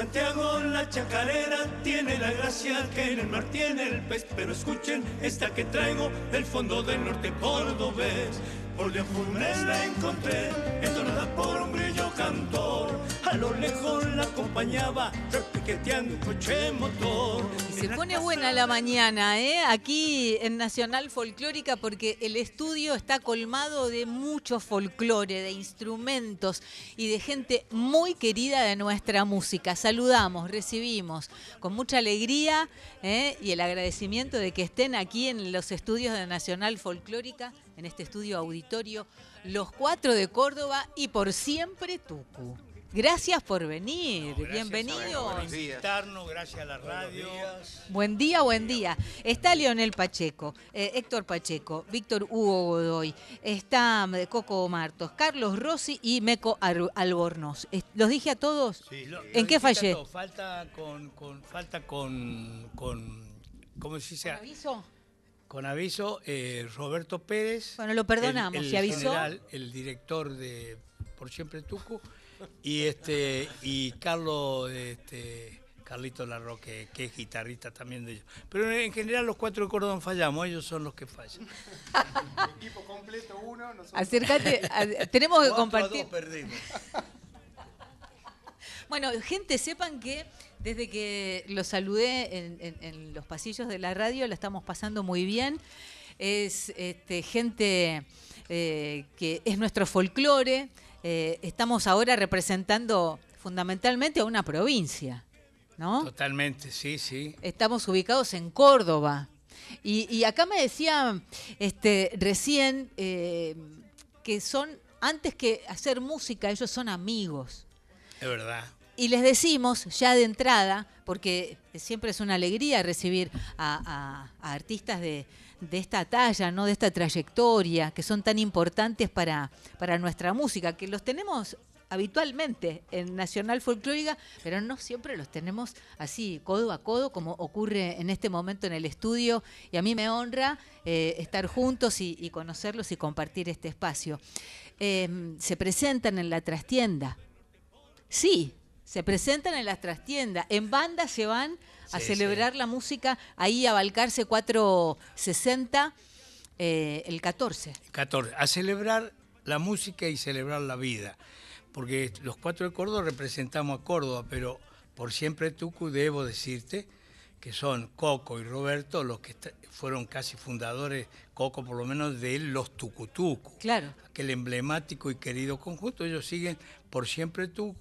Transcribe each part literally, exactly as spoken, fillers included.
Santiago la chacarera tiene la gracia que en el mar tiene el pez. Pero escuchen esta que traigo del fondo del norte cordobés. Por de Funes la encontré, entonada por un grillo cantor. A lo lejos la acompañaba, repiqueteando un coche motor. Y se pone buena la mañana, ¿eh? Aquí en Nacional Folclórica, porque el estudio está colmado de mucho folclore, de instrumentos y de gente muy querida de nuestra música. Saludamos, recibimos con mucha alegría, ¿eh? Y el agradecimiento de que estén aquí en los estudios de Nacional Folclórica, en este estudio auditorio, los cuatro de Córdoba y por siempre Tucu. Gracias por venir, no, bienvenidos. Buenos días. Gracias a la radio. Buen día, buen día. Está Leonel Pacheco, eh, Héctor Pacheco, Víctor Hugo Godoy, está Coco Martos, Carlos Rossi y Meco Albornoz. ¿Los dije a todos? Sí, lo, ¿En lo qué fallé? Falta con, con, falta con, con, ¿cómo se dice? ¿Con aviso? Con aviso, eh, Roberto Pérez. Bueno, lo perdonamos, el, el ¿se avisó? General, el director de Por Siempre Tucu. Y este y Carlos este Carlito Larroque, que es guitarrista también de ellos. Pero en general los cuatro de Córdoba fallamos, ellos son los que fallan. Equipo completo uno, nosotros. Acércate, a, tenemos que compartir. Dos perdimos. Bueno, gente, sepan que desde que los saludé en, en, en los pasillos de la radio la estamos pasando muy bien. Es este, gente eh, que es nuestro folclore. Eh, estamos ahora representando fundamentalmente a una provincia, ¿no? Totalmente, sí, sí. Estamos ubicados en Córdoba. Y, y acá me decía este, recién eh, que son, antes que hacer música, ellos son amigos. Es verdad. Y les decimos ya de entrada, porque siempre es una alegría recibir a, a, a artistas de, de esta talla, ¿no? De esta trayectoria, que son tan importantes para, para nuestra música, que los tenemos habitualmente en Nacional Folclórica, pero no siempre los tenemos así, codo a codo, como ocurre en este momento en el estudio, y a mí me honra eh, estar juntos y, y conocerlos y compartir este espacio. Eh, se presentan en la trastienda. Sí, se presentan en las trastiendas, en banda se van a sí, celebrar sí. la música ahí a Balcarce cuatrocientos sesenta eh, el catorce. catorce. A celebrar la música y celebrar la vida, porque los cuatro de Córdoba representamos a Córdoba, pero Por Siempre Tucu debo decirte que son Coco y Roberto los que fueron casi fundadores, Coco por lo menos, de los Tucutucu. Claro. Aquel emblemático y querido conjunto, ellos siguen Por Siempre Tucu,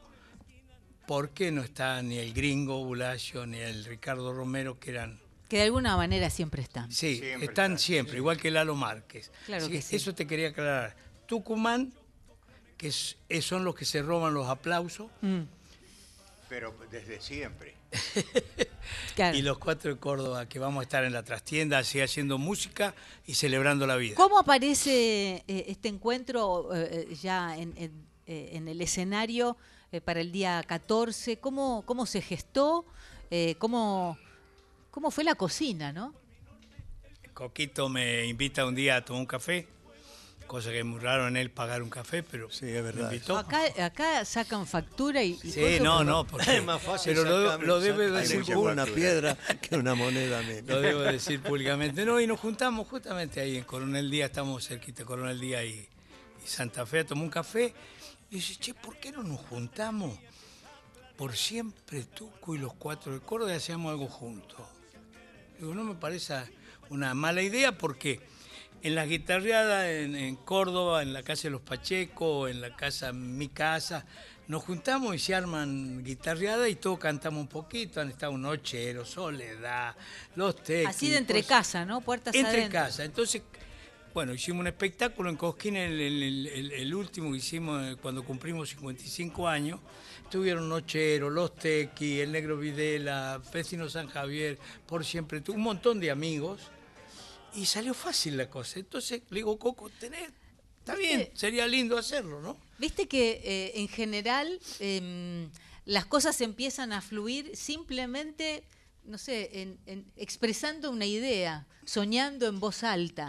porque no está ni el Gringo Bulacio ni el Ricardo Romero, que eran... Que de alguna manera siempre están. Sí, siempre están está, siempre, sí. igual que Lalo Márquez. Claro Así que que sí. eso te quería aclarar. Tucumán, que es, es, son los que se roban los aplausos. Mm. Pero desde siempre. Claro. Y los cuatro de Córdoba, que vamos a estar en la trastienda, así haciendo música y celebrando la vida. ¿Cómo aparece eh, este encuentro eh, ya en, en, eh, en el escenario eh, para el día catorce? ¿Cómo, cómo se gestó? Eh, ¿cómo, ¿Cómo fue la cocina, no? Coquito me invita un día a tomar un café, cosa que es muy raro en él pagar un café, pero sí, es verdad. me invitó. Acá, acá sacan factura y... y sí, cosas, no, pero... no, porque, es más fácil pero lo, lo debe sacar, decir con una piedra que una moneda menos. Lo debo decir públicamente. No, y nos juntamos justamente ahí en Coronel Díaz, estamos cerquita de Coronel Díaz y, y Santa Fe a tomar un café. Y dice, che, ¿por qué no nos juntamos? Por Siempre Tucu y los cuatro de Córdoba y hacemos algo juntos. Digo, no me parece una mala idea porque en las guitarreadas en, en Córdoba, en la casa de los Pacheco, en la casa, mi casa, nos juntamos y se arman guitarreadas y todos cantamos un poquito. Han estado Nochero, Soledad, Los Tequis. Así de entre casa, ¿no? Puertas entre adentro. casa. Entonces, bueno, hicimos un espectáculo en Cosquín, el, el, el, el último que hicimos cuando cumplimos cincuenta y cinco años. Estuvieron Nochero, Los Tequis, El Negro Videla, Vecino San Javier, Por Siempre Tú, un montón de amigos. Y salió fácil la cosa. Entonces le digo, Coco, tenés, está bien, sería lindo hacerlo, ¿no? Viste que eh, en general eh, las cosas empiezan a fluir simplemente, no sé, en, en, expresando una idea, soñando en voz alta.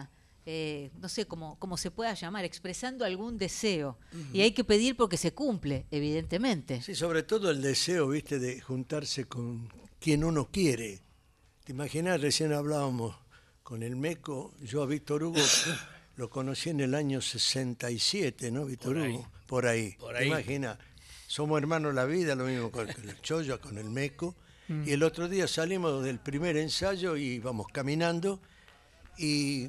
eh, no sé cómo, cómo se pueda llamar, expresando algún deseo. Uh-huh. Y hay que pedir porque se cumple, evidentemente. Sí, sobre todo el deseo, viste, de juntarse con quien uno quiere. ¿Te imaginas? Recién hablábamos con el Meco, yo a Víctor Hugo lo conocí en el año sesenta y siete, ¿no, Víctor Por Hugo? ahí. Por ahí. Por ¿Te ahí. imaginas? Somos hermanos la vida, lo mismo con el Choya, con el Meco. Mm. Y el otro día salimos del primer ensayo y vamos caminando y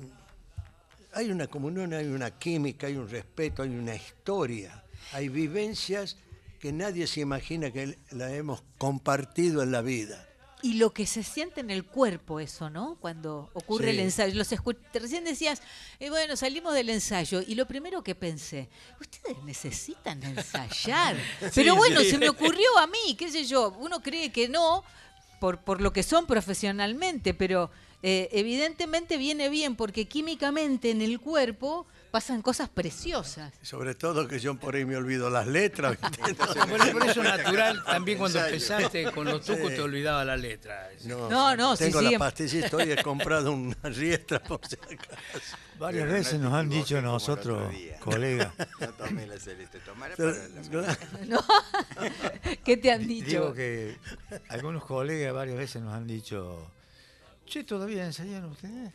hay una comunión, hay una química, hay un respeto, hay una historia, hay vivencias que nadie se imagina que la hemos compartido en la vida. Y lo que se siente en el cuerpo eso, ¿no? Cuando ocurre sí. el ensayo. Los escu- Recién decías, eh, bueno, salimos del ensayo y lo primero que pensé, ustedes necesitan ensayar. sí, Pero bueno, sí. se me ocurrió a mí, qué sé yo, uno cree que no, por, por lo que son profesionalmente, pero eh, evidentemente viene bien porque químicamente en el cuerpo pasan cosas preciosas. Sobre todo que yo por ahí me olvido las letras. por, por eso natural, también cuando empezaste con los tucos sí. te olvidaba la letra. No, no, no Tengo sí, la sí. pastillita, hoy he comprado una riestra por si acaso. Varias Pero veces no nos han dicho nosotros, colegas. No tomé la celeste, tomaré para la no. ¿Qué te han dicho? Digo que algunos colegas varias veces nos han dicho, che, ¿todavía ensayan ustedes?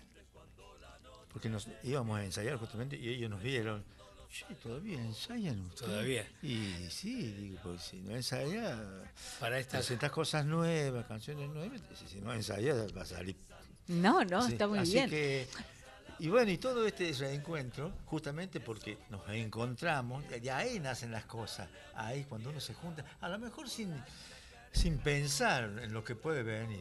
Porque nos íbamos a ensayar justamente y ellos nos vieron, che, ¿todavía ensayan ustedes? Todavía. Y sí, digo, pues si no ensayas, para estas presentas cosas nuevas, canciones nuevas, si no ensayas va a salir. No, no, sí. está muy Así bien. Que, y bueno, y todo este reencuentro, justamente porque nos encontramos, y ahí nacen las cosas, ahí cuando uno se junta, a lo mejor sin, sin pensar en lo que puede venir,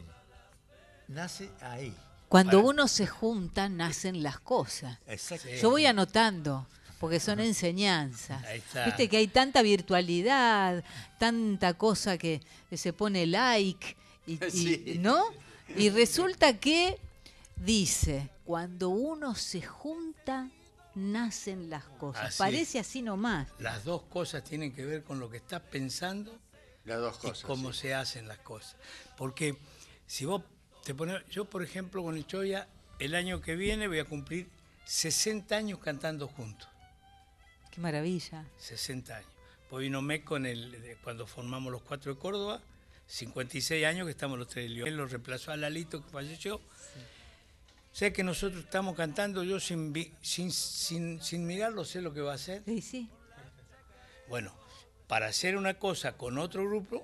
nace ahí. Cuando uno se junta, nacen las cosas. Exacto. Yo voy anotando, porque son enseñanzas. Ahí está. Viste que hay tanta virtualidad, tanta cosa que se pone like, y, Sí. y, ¿no? Y resulta que dice, cuando uno se junta, nacen las cosas. Así Parece es. así nomás. Las dos cosas tienen que ver con lo que estás pensando Las dos cosas, y cómo sí. se hacen las cosas. Porque si vos te pones, yo por ejemplo con el Choya, el año que viene voy a cumplir sesenta años cantando juntos. Qué maravilla. sesenta años. Pues vino Meco en el, cuando formamos los cuatro de Córdoba, cincuenta y seis años que estamos los tres de León. Él lo reemplazó a Lalito que falleció. Sí. Sé que nosotros estamos cantando, yo sin, sin, sin, sin mirarlo sé lo que va a hacer. Sí, sí. Bueno, para hacer una cosa con otro grupo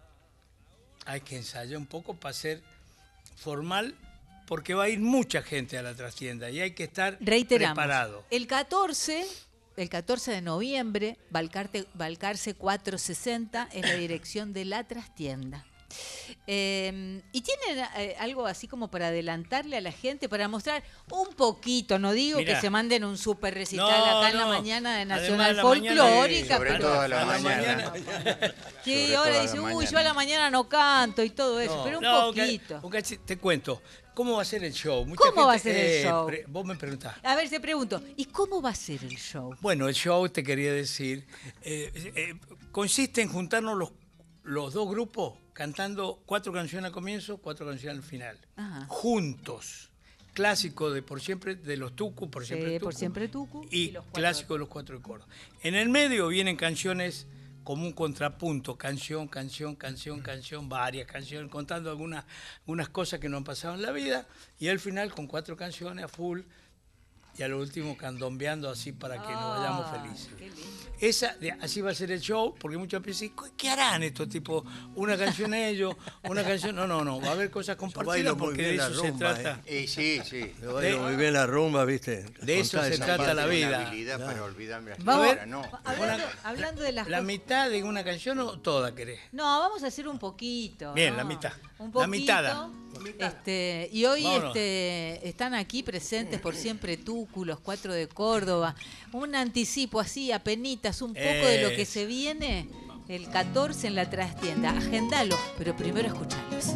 hay que ensayar un poco para ser formal, porque va a ir mucha gente a la trastienda y hay que estar Reiteramos, preparado. El catorce, el catorce de noviembre, Balcarte, Balcarce cuatrocientos sesenta es la dirección de la trastienda. Eh, y tienen eh, algo así como para adelantarle a la gente, para mostrar un poquito, no digo Mirá, que se manden un super recital no, acá en no. la mañana de Además, Nacional la Folclórica, Sobre pero todo a la, a la mañana. mañana. sí, Sobre ahora todo a dice, la uy, mañana. yo a la mañana no canto y todo eso, No, pero un no, poquito. un cach- te cuento, ¿cómo va a ser el show? Mucha ¿Cómo va a gente, ser el eh, show? pre- vos me preguntás. A ver, te pregunto, ¿y cómo va a ser el show? Bueno, el show, te quería decir, eh, eh, consiste en juntarnos los, los dos grupos cantando cuatro canciones al comienzo, cuatro canciones al final. Ajá. Juntos. Clásico de Por Siempre, de los Tucu, Por Sí, Siempre Tucu. Por Siempre Tucu, Y, y los cuatro clásico de los cuatro de Córdoba. En el medio vienen canciones como un contrapunto, canción, canción, canción, canción, varias canciones, contando algunas, algunas cosas que nos han pasado en la vida, y al final con cuatro canciones a full, y a lo último candombeando así para que nos vayamos Ah, felices. qué lindo. Esa, de- así va a ser el show, porque muchos piensan, ¿qué harán estos tipos? Una canción ellos, una canción... No, no, no, va a haber cosas compartidas bailo muy porque de bien la eso se rumba, trata. Y sí, sí. Yo bailo muy bien la rumba, ¿viste? De eso Contá se esa trata parte. la Tengo vida. una habilidad Claro. para olvidarme las Vamos, letras, no. hablando, Una- hablando de las ¿La cosas. mitad de una canción o toda querés? No, vamos a hacer un poquito. Bien, ¿no? la mitad. Un La poquito. mitada. Este, y hoy Vámonos. este, están aquí presentes Por Siempre Tucu, los cuatro de Córdoba. Un anticipo así, apenitas, un poco de lo que Es. se viene el catorce en la trastienda. Agendalo, pero primero escucharlos.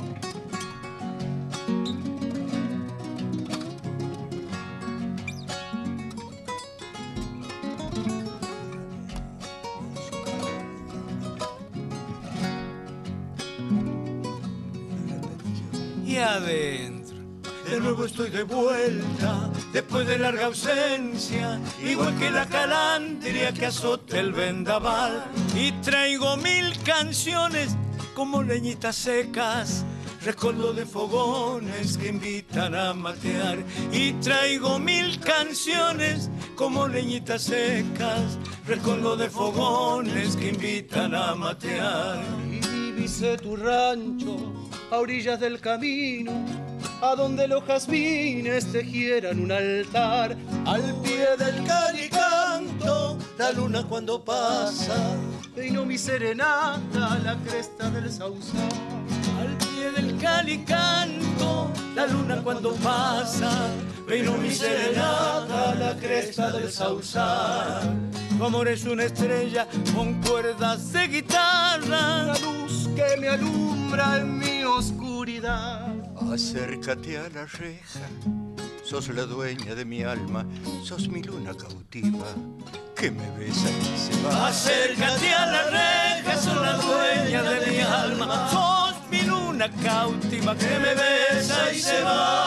Y adentro de nuevo estoy de vuelta, después de larga ausencia, igual que la calandria que azota el vendaval. Y traigo mil canciones como leñitas secas, rescoldo de fogones que invitan a matear. Y traigo mil canciones como leñitas secas, rescoldo de fogones que invitan a matear. Y divisé tu rancho a orillas del camino, a donde los jazmines tejieran un altar. Al pie del calicanto, la luna cuando pasa, Vino mi serenata a la cresta del sausal. Al pie del calicanto, la luna cuando pasa, vino mi serenata a la cresta del sausal. Tu amor es una estrella con cuerdas de guitarra, Una luz que me alumbra en mi oscuridad. Acércate a la reja, sos la dueña de mi alma, sos mi luna cautiva que me besa y se va. Acércate a la reja, sos la dueña de mi alma, sos mi luna cautiva que me besa y se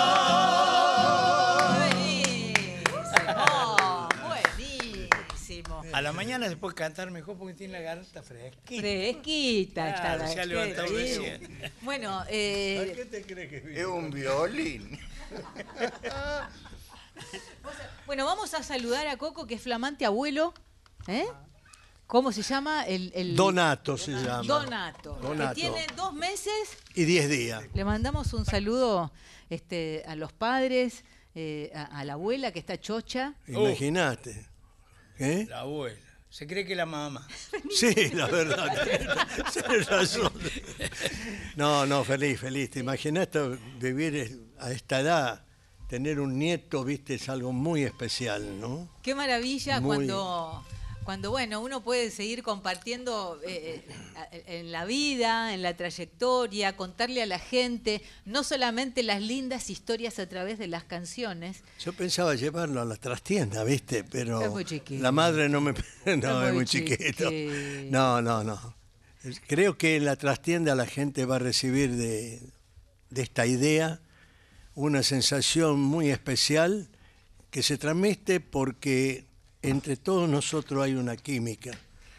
va. Buenísimo, buenísimo. A la mañana se puede cantar mejor porque tiene la garganta fresquita. Fresquita está Claro, la- se ha qué levantado bien. recién. Bueno, ¿A eh, qué te crees que viene? Es un violín. bueno, vamos a saludar a Coco, que es flamante abuelo. ¿Eh? ¿Cómo se llama? El, el- Donato se llama. Donato, Donato. que tiene dos meses. Y diez días. Le mandamos un saludo este, a los padres, eh, a, a la abuela que está chocha. Imagínate. ¿Eh? La abuela. Se cree que la mamá. Sí, la verdad. Tienes razón. No, no, feliz, feliz. ¿Te imaginas vivir a esta edad? Tener un nieto, viste, es algo muy especial, ¿no? Qué maravilla Muy- cuando, cuando bueno, uno puede seguir compartiendo eh, eh, en la vida, en la trayectoria, contarle a la gente no solamente las lindas historias a través de las canciones. Yo pensaba llevarlo a la trastienda, viste, pero Es muy chiquito. la madre no me... No, Es es muy muy chiquito. chiquito. No, no, no. Creo que en la trastienda la gente va a recibir de, de esta idea una sensación muy especial que se transmite porque entre todos nosotros hay una química.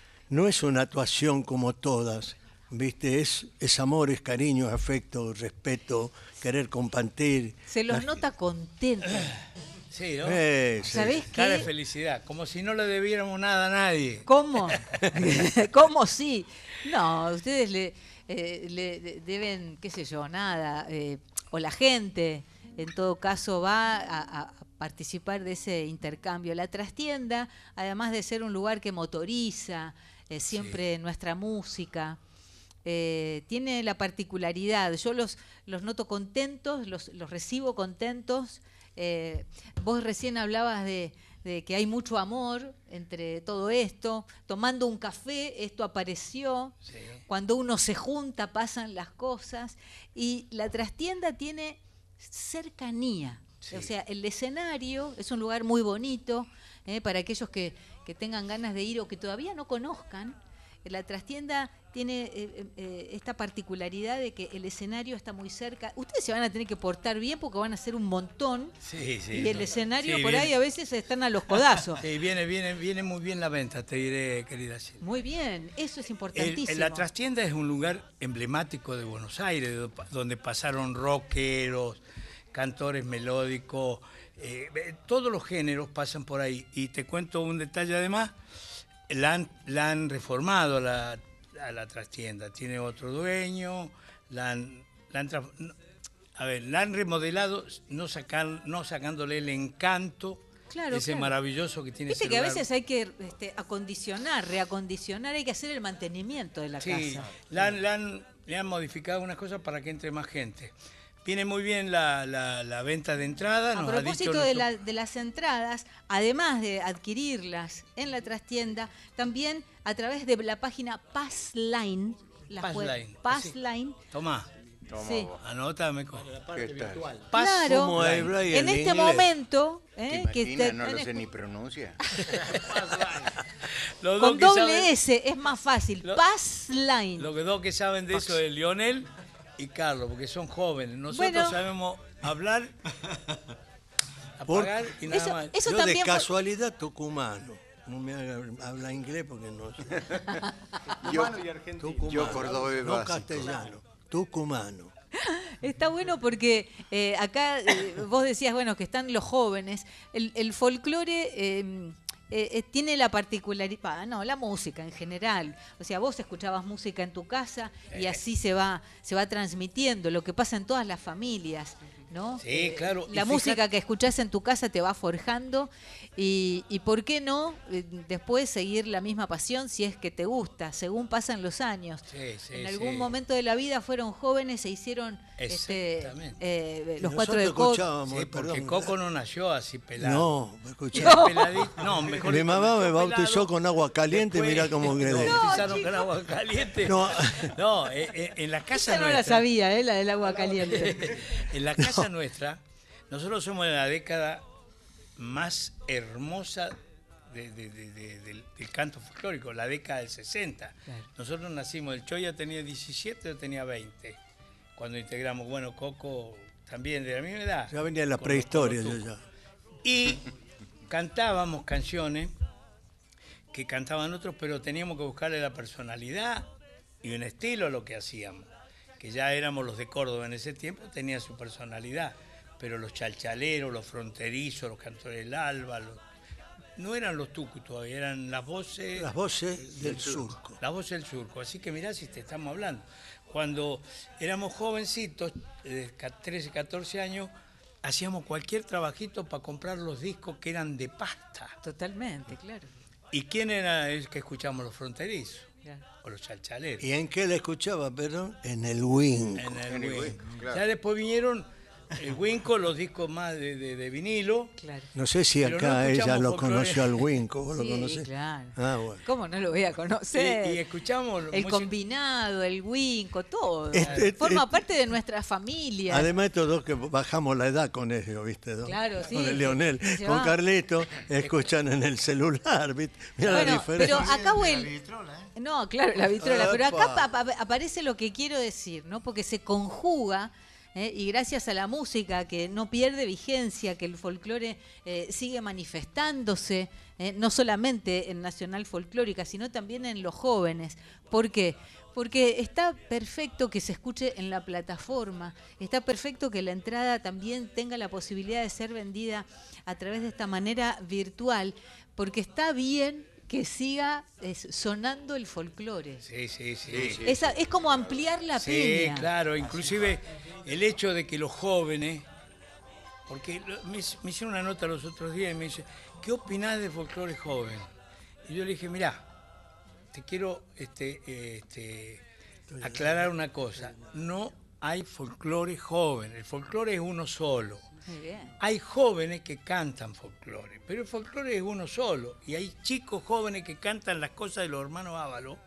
No es una actuación como todas, ¿viste? Es, es amor, es cariño, es afecto, respeto, querer compartir. Se los La- nota contentos. Sí, ¿no? Eh, sí. ¿Sabés Cara de qué? felicidad, como si no le debiéramos nada a nadie. ¿Cómo? ¿Cómo sí? No, ustedes le, eh, le deben, qué sé yo, nada. eh, o la gente, en todo caso, va a, a participar de ese intercambio. La trastienda, además de ser un lugar que motoriza eh, siempre nuestra música, eh, tiene la particularidad, yo los, los noto contentos, los, los recibo contentos. Eh, vos recién hablabas de, de que hay mucho amor entre todo esto. Tomando un café, esto apareció. Sí. Cuando uno se junta, pasan las cosas. Y la trastienda tiene cercanía. Sí. O sea, el escenario es un lugar muy bonito eh, para aquellos que, que tengan ganas de ir o que todavía no conozcan. La trastienda tiene eh, eh, esta particularidad de que el escenario está muy cerca. Ustedes se van a tener que portar bien porque van a ser un montón. Sí, sí. Y el escenario Sí, por viene- ahí a veces están a los codazos. Sí, viene, viene, viene muy bien la venta, te diré, querida Silvia. Muy bien, eso es El- importantísimo. la trastienda es un lugar emblemático de Buenos Aires, de- donde pasaron rockeros, cantores melódicos, eh, eh, todos los géneros pasan por ahí. Y te cuento un detalle además, la han, la han reformado la, a la trastienda, tiene otro dueño, la han, la han tra- no, a ver, la han remodelado, no, sacan, no sacándole el encanto, Claro, ese claro. maravilloso que tiene Viste ese que a lugar. veces hay que este, acondicionar, reacondicionar, hay que hacer el mantenimiento de la Sí, casa. la han- la han- le han modificado unas cosas para que entre más gente. Viene muy bien la, la- la venta de entrada. A nos ha propósito dicho de, nuestro- la- de las entradas, además de adquirirlas en la trastienda, también a través de la página Passline. las puede- Passline, Passline. Tomá, Toma Sí. vos. anótame. con- ¿Qué tal? Claro, ¿Cómo es, Brian, en este inglés? momento, ¿Te eh, que imaginas? te- No lo sé en- ni pronuncia. Los dos con que doble saben- S es más fácil. Lo- Passline. Los que dos que saben de eso es Lionel y Carlos, porque son jóvenes. Nosotros Bueno. sabemos hablar, apagar y nada Eso- más. eso Yo también de fue- casualidad tucumano. No me haga hablar inglés porque no sé. Yo, y argentino. Tucumano. Yo cordobés No básico. castellano. Tucumano. Está bueno porque eh, acá eh, vos decías, bueno, que están los jóvenes. El, el folclore eh, eh, eh, tiene la particularidad, no, la música en general. O sea, vos escuchabas música en tu casa y así se va, se va transmitiendo, lo que pasa en todas las familias, ¿no? Sí, claro. La Y música fíjate- que escuchás en tu casa te va forjando y, y ¿por qué no eh, después seguir la misma pasión si es que te gusta, según pasan los años? Sí, sí, En algún sí. momento de la vida fueron jóvenes, se hicieron este, Exactamente. eh, Y los cuatro de nosotros Coco. escuchábamos, Sí, porque perdón, Coco no nació así pelado. No, me Era escuchaba. peladito. No, mejor Mi dicho, mamá me nació bautizó pelado. con agua caliente, Después- mirá cómo quedé. No, bautizaron con agua caliente. No. No, eh, eh, en la casa Esa no la nuestra. sabía, ¿eh? La del agua caliente. En la casa nuestra, nosotros somos de la década más hermosa de- de- de- de- del, del canto folclórico, la década del sesenta. Claro. Nosotros nacimos, el Choya tenía diecisiete, yo tenía veinte. Cuando integramos, bueno, Coco también de la misma edad. Ya venía en la con los- prehistoria con yo los ya. tucos. Y cantábamos canciones que cantaban otros, pero teníamos que buscarle la personalidad y un estilo a lo que hacíamos. Que ya éramos los de Córdoba en ese tiempo, tenía su personalidad. Pero los chalchaleros, los fronterizos, los cantores del alba, los- no eran los tucos todavía, eran las voces, Las voces del surco. las voces del surco. Así que mirá si te estamos hablando. Cuando éramos jovencitos, de trece, catorce años, hacíamos cualquier trabajito para comprar los discos que eran de pasta. Totalmente, claro. ¿Y quién era el que escuchamos? Los fronterizos Claro. o los chalchaleros. ¿Y en qué la escuchaba, perdón? En el Winco. En el En el Winco. Winco, claro. Ya después vinieron el Winco, los discos más de, de- de vinilo. Claro. No sé si Pero no acá ella escuchamos lo folclore. conoció al Winco. ¿Vos lo Sí, conocés? claro. Ah, bueno. ¿Cómo no lo voy a conocer? Y, y escuchamos el música- combinado, el winco, todo. Este- Forma este- parte de nuestra familia. Además estos dos que bajamos la edad con ellos, ¿viste? Don? Claro, sí, Con el que- Leonel, que se con va. Carlito, escuchan en el celular, ¿viste? Mira la Bueno, diferencia. pero acá La el... vitrola, ¿eh? No, claro, la vitrola, pero acá Epa. pa- pa- aparece lo que quiero decir, ¿no? Porque se conjuga, ¿eh? Y gracias a la música que no pierde vigencia, que el folclore eh, sigue manifestándose, ¿eh? No solamente en Nacional Folclórica, sino también en los jóvenes. ¿Por qué? Porque está perfecto que se escuche en la plataforma, está perfecto que la entrada también tenga la posibilidad de ser vendida a través de esta manera virtual, porque está bien que siga es, sonando el folclore. Sí, sí, sí. Sí, sí. Esa- es como ampliar la Sí, peña. claro, inclusive el hecho de que los jóvenes, porque lo- me, me hicieron una nota los otros días y me dice, ¿qué opinás de folclore joven? Y yo le dije, mirá, te quiero este, eh, este, aclarar una cosa, no hay folclore joven, el folclore es uno solo. Muy bien. Hay jóvenes que cantan folclore, pero el folclore es uno solo. Y hay chicos jóvenes que cantan las cosas de los hermanos Ábalos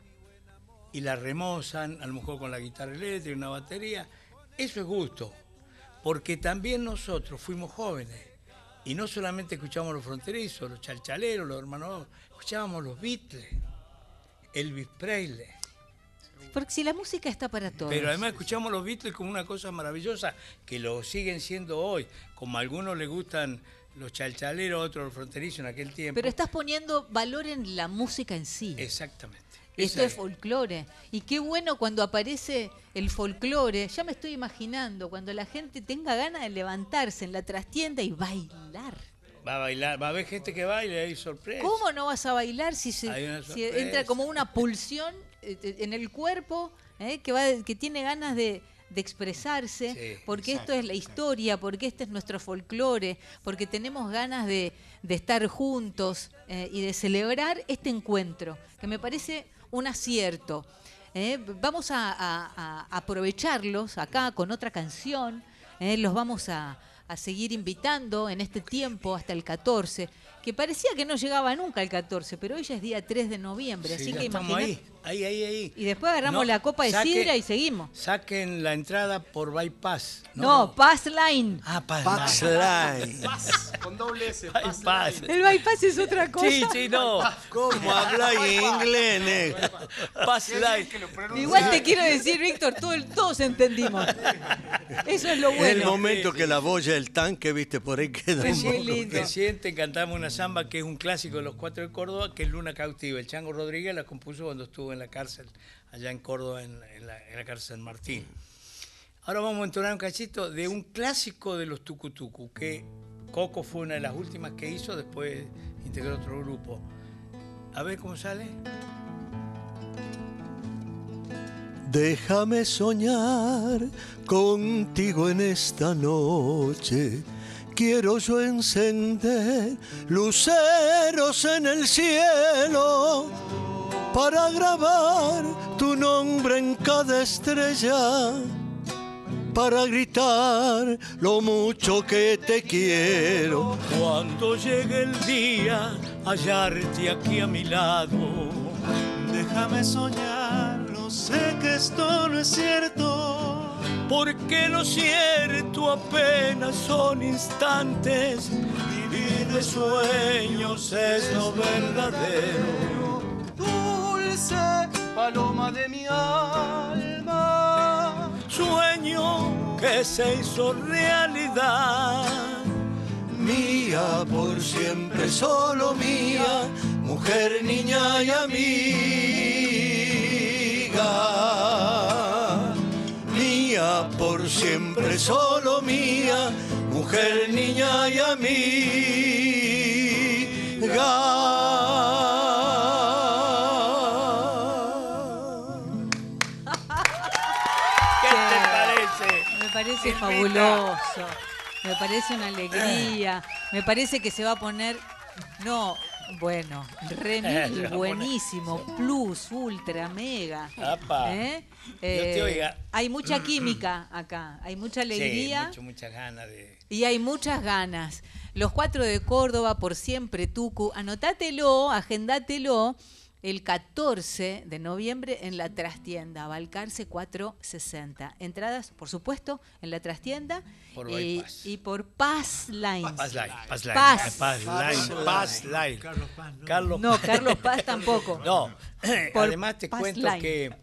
y las remozan, a lo mejor con la guitarra eléctrica, una batería. Eso es gusto, porque también nosotros fuimos jóvenes y no solamente escuchamos los fronterizos, los chalchaleros, los hermanos Ábalos, escuchábamos los Beatles, Elvis Presley. Porque si la música está para todos. Pero además escuchamos los Beatles como una cosa maravillosa, que lo siguen siendo hoy. Como a algunos les gustan los chalchaleros, otros los fronterizos en aquel tiempo. Pero estás poniendo valor en la música en sí. Exactamente. Esto Esa es folclore. Y qué bueno cuando aparece el folclore. Ya me estoy imaginando cuando la gente tenga ganas de levantarse en la trastienda y bailar. Va a bailar, va a haber gente que baila y hay sorpresa. ¿Cómo no vas a bailar si, se- Hay una si sorpresa. entra como una pulsión eh, en el cuerpo eh, que, va, que tiene ganas de, de expresarse? Sí, porque esto es la historia, porque este es nuestro folclore, porque tenemos ganas de, de estar juntos eh, y de celebrar este encuentro, que me parece un acierto. Eh, vamos a, a- a aprovecharlos acá con otra canción, eh, los vamos a, a seguir invitando en este tiempo hasta el catorce, que parecía que no llegaba nunca el catorce, pero hoy ya es día tres de noviembre, Sí, así ya que estamos imagina- ahí. Ahí, ahí, ahí. Y después agarramos No, la copa de saque- sidra y seguimos. Saquen la entrada por bypass. No, Pass Line. Ah, pass. Pass line. Line. Con doble S. Bypass. El bypass es otra cosa. Sí, sí, no. ¿Cómo habláis inglés, negro? Pass line. Igual te quiero decir, Víctor, todo el- todos entendimos. Eso es lo Es bueno. el momento que la boya del tanque, viste, por ahí queda un Es muy poco. lindo. Reciente cantamos una samba que es un clásico de los Cuatro de Córdoba, que es Luna Cautiva. El Chango Rodríguez la compuso cuando estuvo en la cárcel, allá en Córdoba, en, en la, en la cárcel San Martín. Ahora vamos a entonar un cachito de un clásico de los Tucutucu, que Coco fue una de las últimas que hizo, después integró otro grupo. A ver cómo sale. Déjame soñar contigo en esta noche. Quiero yo encender luceros en el cielo para grabar tu nombre en cada estrella, para gritar lo mucho que te quiero. Cuando llegue el día, hallarte aquí a mi lado. Déjame soñar, no sé que esto no es cierto. Porque lo cierto apenas son instantes, vivir de sueños es lo verdadero. Dulce paloma de mi alma, Sueño que se hizo realidad, Mía por siempre, solo mía, mujer, niña y amiga. Mía por siempre, solo mía, mujer, niña y amiga. ¿qué te parece? Me parece fabuloso. Me parece una alegría. Me parece que se va a poner. No, bueno, re mil, Se va a poner- buenísimo, plus, ultra, mega. Apa. ¿Eh? te Eh, oiga. hay mucha química acá, hay mucha alegría Sí, mucho, muchas ganas de... y hay muchas ganas. Los cuatro de Córdoba, por siempre, Tucu. Anotátelo, agendátelo. El catorce de noviembre en la trastienda, Balcarce cuatrocientos sesenta. Entradas, por supuesto, en la trastienda Por y, Bypass. y por Pass Line. Pass line, pass line, Pass. pass line, pass line. Carlos Paz, ¿no? Carlos No, Carlos Paz tampoco. No, Por además te Pass cuento Line. que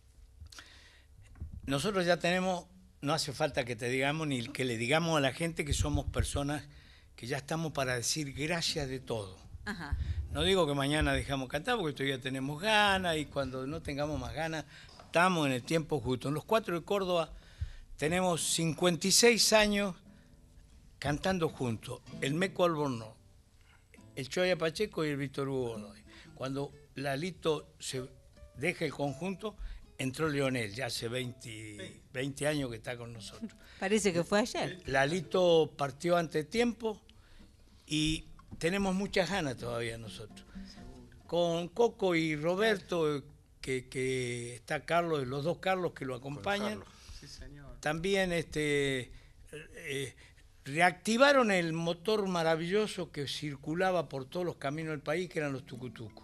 nosotros ya tenemos, no hace falta que te digamos ni que le digamos a la gente que somos personas que ya estamos para decir gracias de todo. Ajá. No digo que mañana dejamos cantar porque todavía tenemos ganas y cuando no tengamos más ganas estamos en el tiempo justo. En los Cuatro de Córdoba tenemos cincuenta y seis años cantando juntos. El Meco Albornoz, el Choya Pacheco y el Víctor Hugo Godoy. Cuando Lalito se deja el conjunto, entró Leonel, ya hace veinte, veinte años que está con nosotros. Parece que fue ayer. Lalito partió ante tiempo y tenemos muchas ganas todavía nosotros. Con Coco y Roberto, que, que está Carlos, los dos Carlos que lo acompañan, también este, eh, reactivaron el motor maravilloso que circulaba por todos los caminos del país, que eran los tucutucos.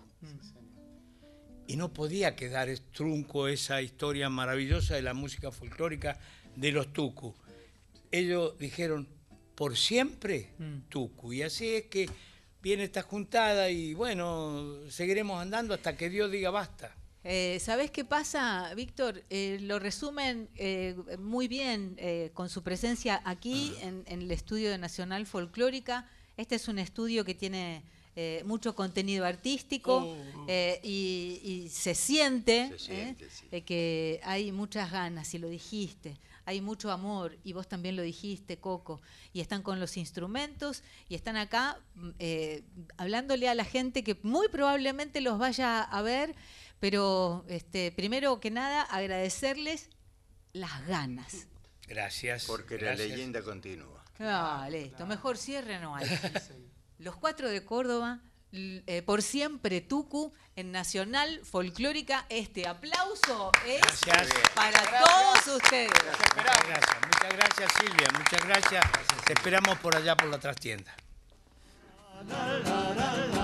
Y no podía quedar trunco esa historia maravillosa de la música folclórica de los tucus. Ellos dijeron, por siempre, tucu. Y así es que viene esta juntada y bueno, seguiremos andando hasta que Dios diga basta. Eh, ¿Sabés qué pasa, Víctor? Eh, lo resumen eh, muy bien eh, con su presencia aquí en, en el estudio de Nacional Folclórica. Este es un estudio que tiene eh, mucho contenido artístico Oh. eh, y, y se siente, Se siente, eh, sí. eh, que hay muchas ganas, y lo dijiste. Hay mucho amor, y vos también lo dijiste, Coco, y están con los instrumentos, y están acá mm, eh, hablándole a la gente que muy probablemente los vaya a ver, pero este, primero que nada agradecerles las ganas. Gracias. Porque gracias. la leyenda continúa. Ah, listo, mejor cierre no hay. Los Cuatro de Córdoba, l- eh, por siempre Tucu, en Nacional Folclórica. Este aplauso es Gracias. para todos ustedes. Muchas gracias, muchas gracias Silvia, muchas gracias. Te esperamos por allá por la trastienda. La, la, la, la.